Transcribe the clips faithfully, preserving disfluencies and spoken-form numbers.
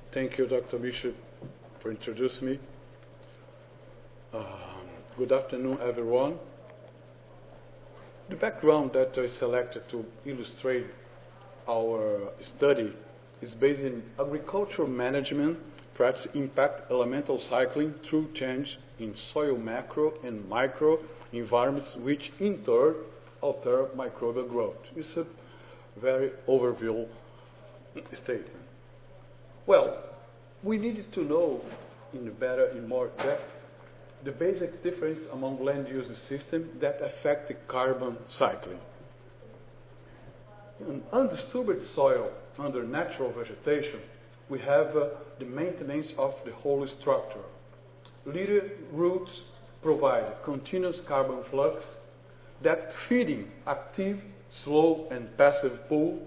Thank you, Doctor Bishop, for introducing me. Um, good afternoon, everyone. The background that I selected to illustrate our study is based in agricultural management, perhaps impact elemental cycling through change in soil macro and micro environments, which in turn alter microbial growth. It's a very overview statement. Well, we needed to know in better, in more depth, the basic difference among land use systems that affect the carbon cycling. In undisturbed soil under natural vegetation, we have uh, the maintenance of the whole structure. Little roots provide continuous carbon flux that feeding active, slow, and passive pool,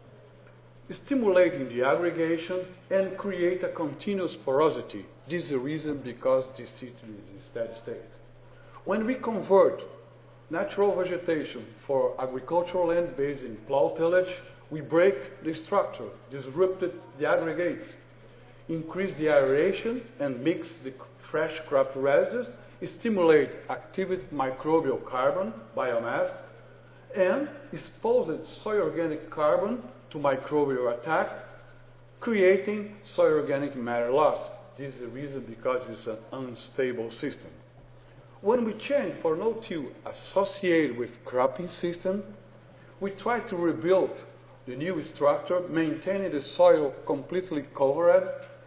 stimulating the aggregation and create a continuous porosity. This is the reason because this system is in steady state. When we convert natural vegetation for agricultural land based in plow tillage, we break the structure, disrupt the aggregates, increase the aeration and mix the fresh crop residues, stimulate active microbial carbon, biomass, and expose soil organic carbon to microbial attack, creating soil organic matter loss. This is the reason because it's an unstable system. When we change for no-till associated with cropping system, we try to rebuild the new structure, maintaining the soil completely covered,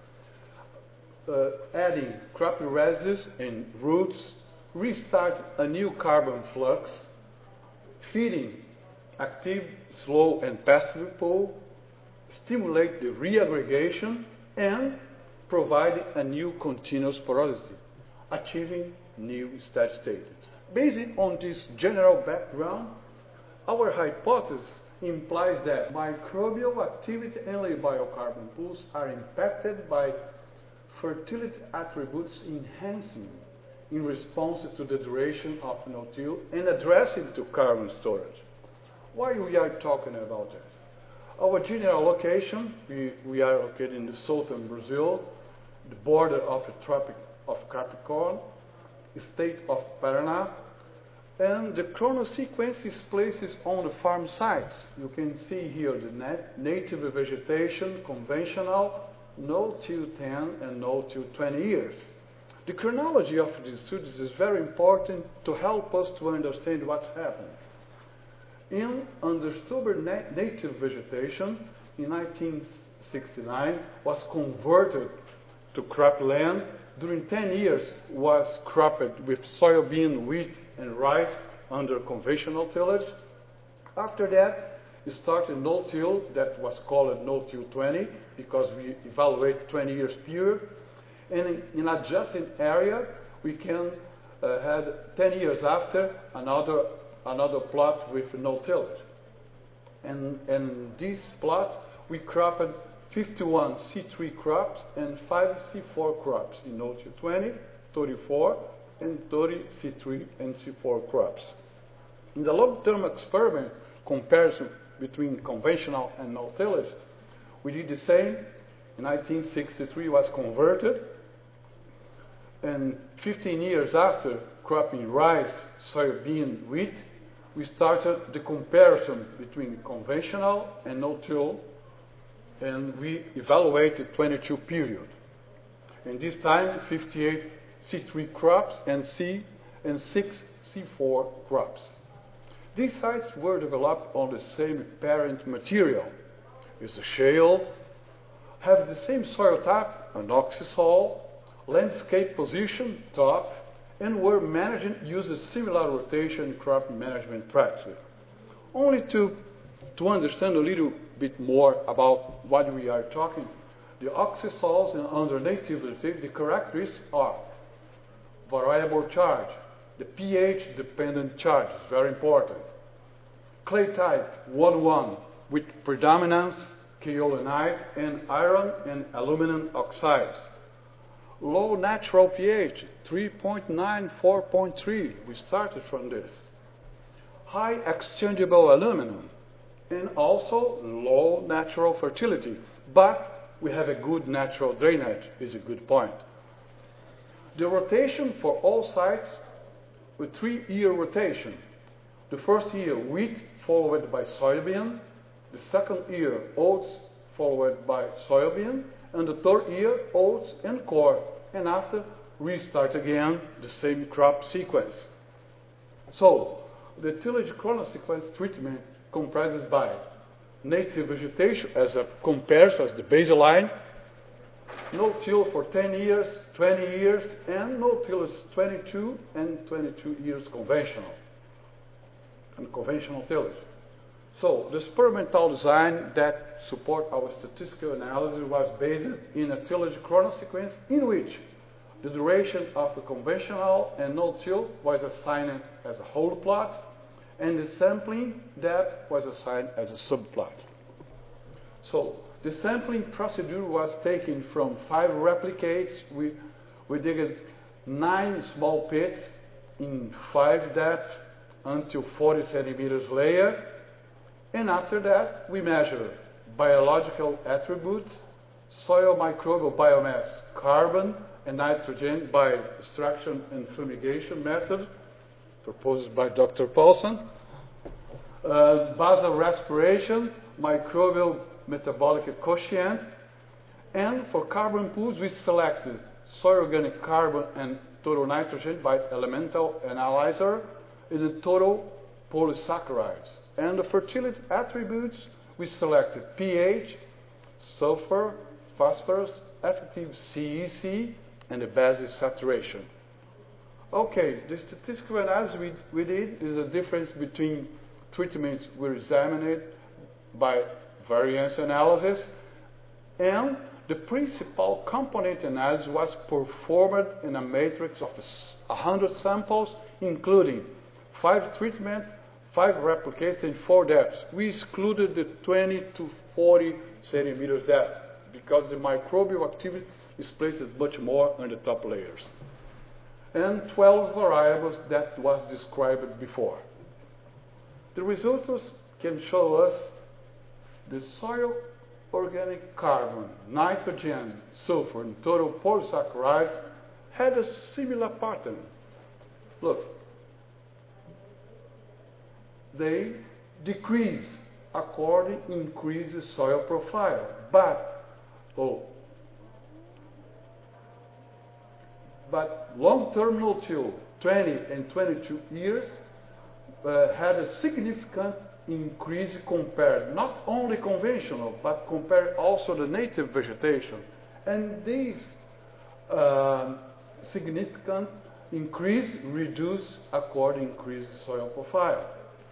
uh, adding crop residues and roots, restart a new carbon flux, feeding active, slow, and passive pool, stimulate the reaggregation, and provide a new continuous porosity, achieving new steady state. Based on this general background, our hypothesis implies that microbial activity and biocarbon pools are impacted by fertility attributes enhancing in response to the duration of no-till and addressing to carbon storage. Why we are talking about this? Our general location, we, we are located in the southern Brazil, the border of the Tropic of Capricorn, the state of Paraná, and the chronosequence is placed on the farm sites. You can see here the nat native vegetation, conventional, no-till ten and no-till twenty years. The chronology of these studies is very important to help us to understand what's happening. In undisturbed na native vegetation, in nineteen sixty-nine, was converted to cropland. During ten years, was cropped with soybean, wheat, and rice under conventional tillage. After that, it started no-till, that was called no-till twenty, because we evaluate twenty years period. And in, in adjacent area, we can uh, had ten years after another another plot with no tillage. And in this plot, we cropped fifty-one C three crops and five C four crops in no-till twenty, thirty-four, and thirty C three and C four crops. In the long-term experiment comparison between conventional and no tillage, we did the same. In nineteen sixty-three was converted, and fifteen years after cropping rice, soybean, wheat, we started the comparison between conventional and no-till, and we evaluated twenty-two period. In this time, fifty-eight C three crops and C and six C four crops. These sites were developed on the same parent material. It's a shale, have the same soil type, an oxisol, landscape position, top, and were managed using similar rotation crop management practices. Only to, to understand a little bit more about what we are talking, the oxisols and under nativity, the characteristics are variable charge, the pH dependent charge is very important. Clay type one one with predominance kaolinite and iron and aluminum oxides. Low natural pH, three point nine, four point three. We started from this. High exchangeable aluminum, and also low natural fertility, but we have a good natural drainage, is a good point. The rotation for all sites with three-year rotation. The first year, wheat followed by soybean. The second year, oats followed by soybean. And the third year, oats and corn. And after, restart again the same crop sequence. So, the tillage chronosequence treatment comprises by native vegetation as a comparison, as the baseline, no-till for ten years, twenty years, and no-till is twenty-two and twenty-two years conventional, and conventional tillage. So, the experimental design that support our statistical analysis was based in a tillage chronosequence in which the duration of the conventional and no-till was assigned as a whole plot, and the sampling depth was assigned as a subplot. So, the sampling procedure was taken from five replicates. We, we digged nine small pits in five depth until forty centimeters layer. And after that, we measured biological attributes, soil microbial biomass, carbon and nitrogen by extraction and fumigation method, proposed by Doctor Paulson, uh, basal respiration, microbial metabolic quotient, and for carbon pools we selected soil organic carbon and total nitrogen by elemental analyzer and the total polysaccharides. And the fertility attributes we selected pH, sulfur, phosphorus, effective C E C, and the basis saturation. Okay, the statistical analysis we, we did is a difference between treatments we examined by variance analysis, and the principal component analysis was performed in a matrix of one hundred samples, including five treatments, five replicates, and four depths. We excluded the twenty to forty centimeters depth because the microbial activity is placed much more on the top layers. And twelve variables that was described before. The results can show us the soil organic carbon, nitrogen, sulfur, and total polysaccharides had a similar pattern. Look, they decrease according to increase the soil profile, but oh, but long-term no-till, twenty and twenty-two years, uh, had a significant increase compared not only conventional but compared also the native vegetation, and these uh, significant increase reduce according to increased soil profile.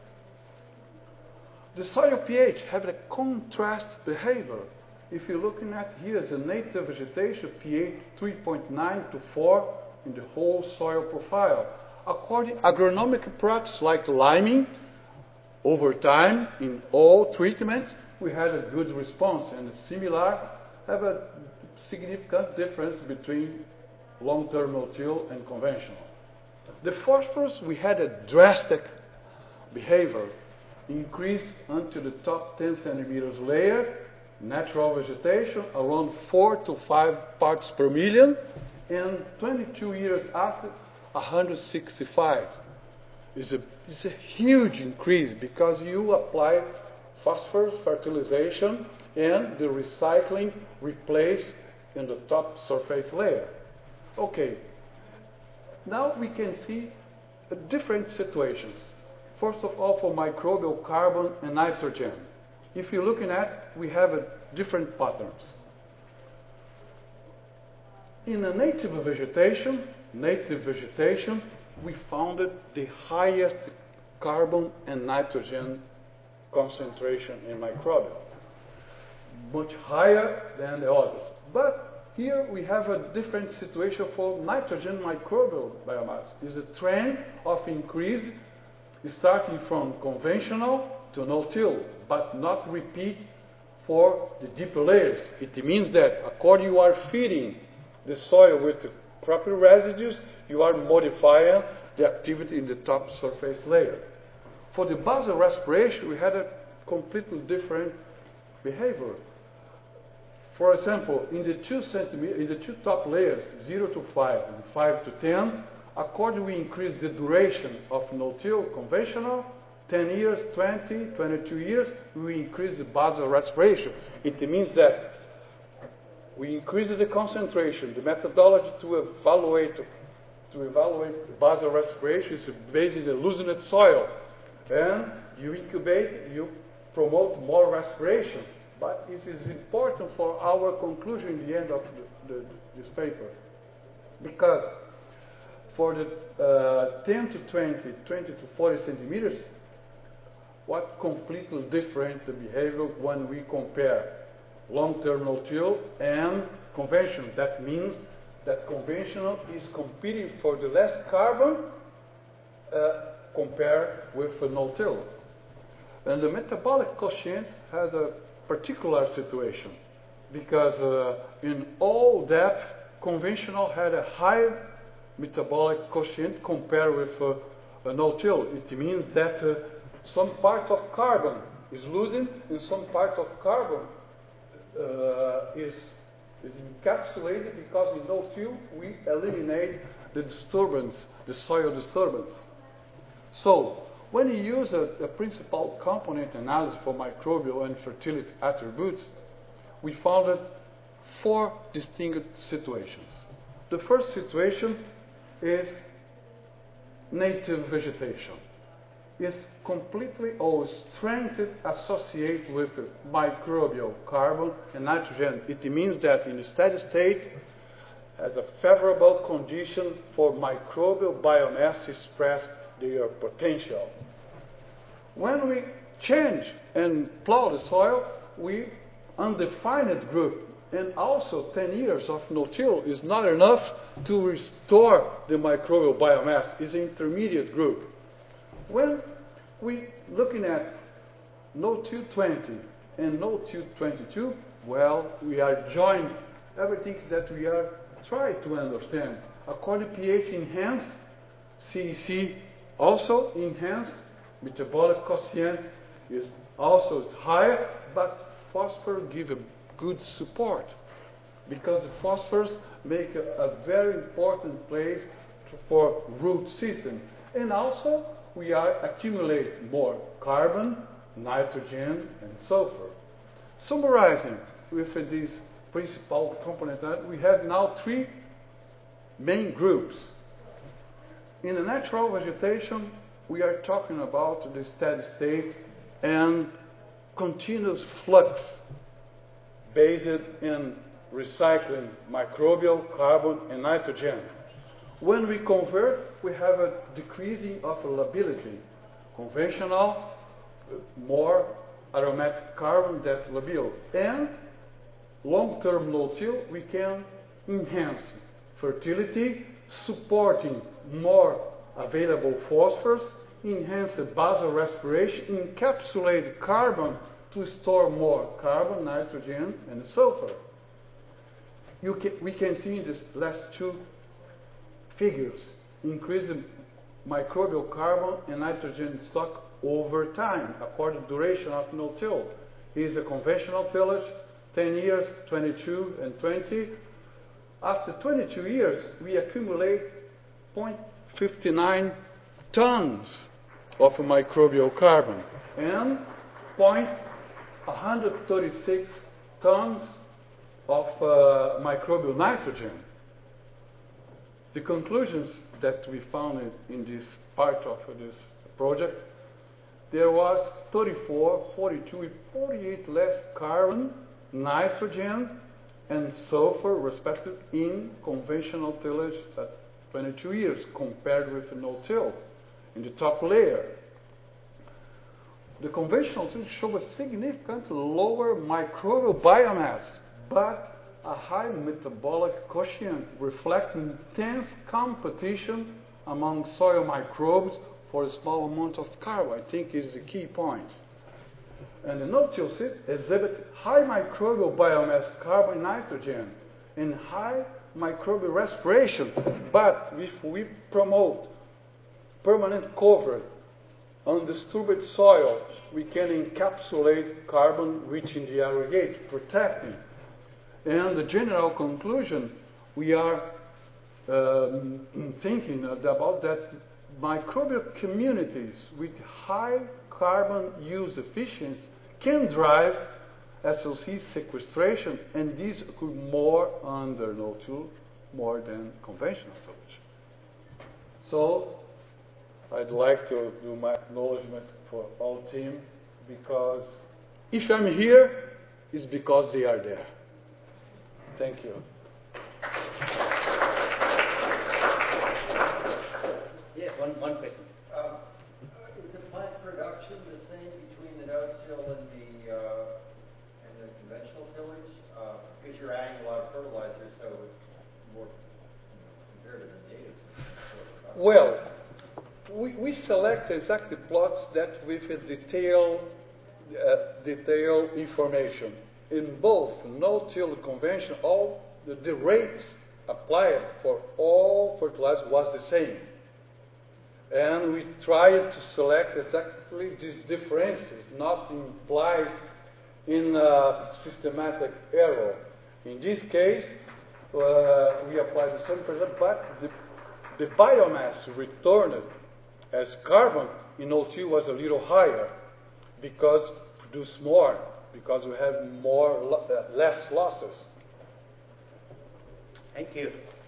The soil pH have a contrast behavior. If you're looking at here the native vegetation pH three point nine to four in the whole soil profile. According to agronomic practice like liming, over time, in all treatments, we had a good response, and similar have a significant difference between long-term no-till and conventional. The phosphorus, we had a drastic behavior, increased unto the top ten centimeters layer, natural vegetation around four to five parts per million, and twenty-two years after, one hundred sixty-five. Is a, is a huge increase because you apply phosphorus fertilization and the recycling replaced in the top surface layer. Okay, now we can see uh, different situations. First of all, for microbial carbon and nitrogen. If you're looking at, we have a different patterns. In a native vegetation, native vegetation, we found the highest carbon and nitrogen concentration in microbial, much higher than the others. But here we have a different situation for nitrogen microbial biomass. It's a trend of increase starting from conventional to no-till, but not repeat for the deeper layers. It means that according you are feeding the soil with the proper residues, you are modifying the activity in the top surface layer. For the basal respiration, we had a completely different behavior. For example, in the two centimeter, in the two top layers, zero to five and five to ten, according we increase the duration of no-till conventional, ten years, twenty, twenty-two years, we increase the basal respiration. It means that we increase the concentration. The methodology to evaluate to evaluate the basal respiration is based on the loosened soil, and you incubate, you promote more respiration. But it is important for our conclusion in the end of the, the, this paper, because for the uh, ten to twenty, twenty to forty centimeters, what completely different the behavior when we compare long-term no-till and conventional. That means that conventional is competing for the less carbon uh, compared with a no-till. And the metabolic quotient has a particular situation, because uh, in all depth, conventional had a high metabolic quotient compared with uh, a no-till. It means that uh, some part of carbon is losing and some part of carbon uh, is, is encapsulated, because in no-till we eliminate the disturbance, the soil disturbance. So when you use a, a principal component analysis for microbial and fertility attributes, we found four distinct situations. The first situation is native vegetation. It's completely or strengthened associated with microbial carbon and nitrogen. It means that in a steady state has a favorable condition for microbial biomass to express their potential. When we change and plow the soil, we undefined group, and also ten years of no-till is not enough to restore the microbial biomass. It's an intermediate group. When we looking at no-till twenty and no-till twenty-two, well, we are joined everything that we are trying to understand. According to pH enhanced, C E C also enhanced, metabolic quotient is also higher, but phosphorus give a good support, because the phosphorus make a, a very important place to, for root system. And also we are accumulate more carbon, nitrogen, and sulfur. Summarizing with this principal component, we have now three main groups. In the natural vegetation, we are talking about the steady state and continuous flux based in recycling microbial, carbon, and nitrogen. When we convert, we have a decreasing of lability. Conventional, more aromatic carbon than labil. And long-term no-till, we can enhance fertility, supporting more available phosphorus, enhance the basal respiration, encapsulate carbon to store more carbon, nitrogen, and sulfur. You can, we can see in these last two figures, increase the microbial carbon and nitrogen stock over time, according to duration of no-till. Is a conventional tillage, ten years, twenty-two, and twenty. After twenty-two years, we accumulate zero point five nine tons of microbial carbon and zero point one thirty-six tons of uh, microbial nitrogen. The conclusions that we found in, in this part of uh, this project, there was thirty-four, forty-two, forty-eight less carbon, nitrogen, and sulfur, respectively, in conventional tillage at twenty-two years compared with no-till in the top layer. The conventional tillage show a significant lower microbial biomass, but a high metabolic quotient, reflecting intense competition among soil microbes for a small amount of carbon. I think is the key point. And the no-till system exhibit high microbial biomass, carbon, nitrogen, and high microbial respiration. But if we promote permanent cover on disturbed soil, we can encapsulate carbon reaching the aggregate, protecting. And the general conclusion, we are um, thinking about that microbial communities with high carbon use efficiency can drive S O C sequestration, and these occur more under N O two more than conventional solution. So I'd like to do my acknowledgement for all team, because if I'm here, it's because they are there. Thank you. Yes, one, one question. Um, is the plant production the same between the no-till and the uh, and the conventional tillage? Uh, because you're adding a lot of fertilizer, so it's more, you know, compared to the natives. Well, we, we select exactly plots that with a detailed, uh, detailed information. In both no-till and conventional, all the, the rates applied for all fertilizers was the same. And we tried to select exactly these differences, not implied in a systematic error. In this case, uh, we applied the same percent, but the, the biomass returned as carbon in O two was a little higher because produce more, because we have more, uh, less losses. Thank you.